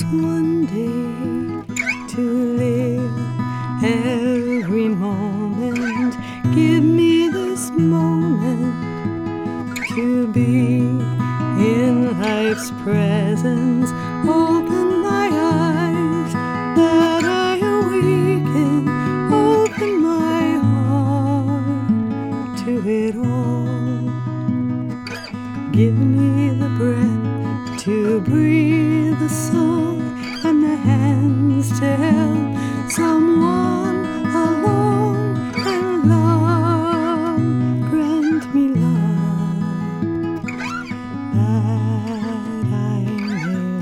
one day to live every moment. Give me this moment to be in life's presence. Open my eyes that I awaken. Open my heart to it all. Give me the breath to breathe a song and the hands to help someone along, and love, grant me love that I may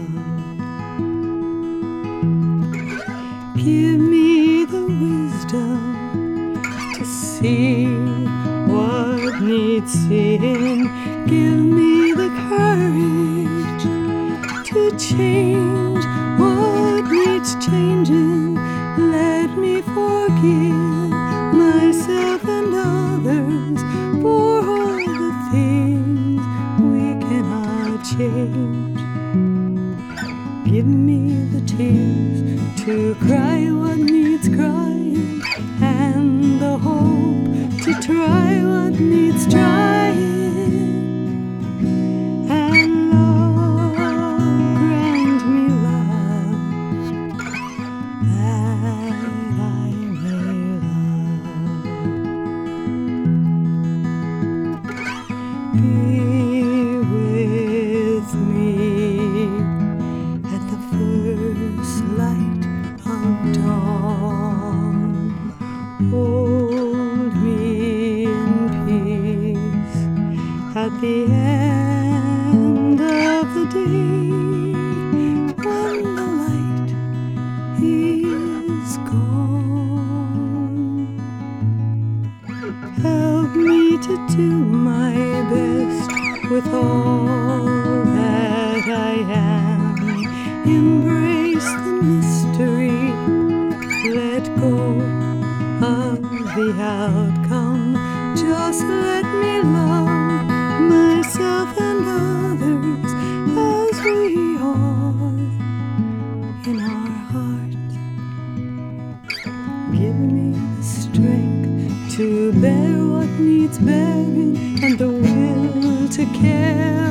love. Give me the wisdom to see what needs seeing. Give me the courage to change what needs changing. Let me forgive myself and others for all the things we cannot change. Give me the tears to cry what needs crying, and the hope to try what needs trying. Be with me at the first light of dawn. Hold me in peace at the end of the day, when the light is gone. Help me to do my best with all that I am. Embrace the mystery, let go of the outcome. Just let me love myself and others as we are in our hearts. Give me the strength to bear what needs bearing, and the will to care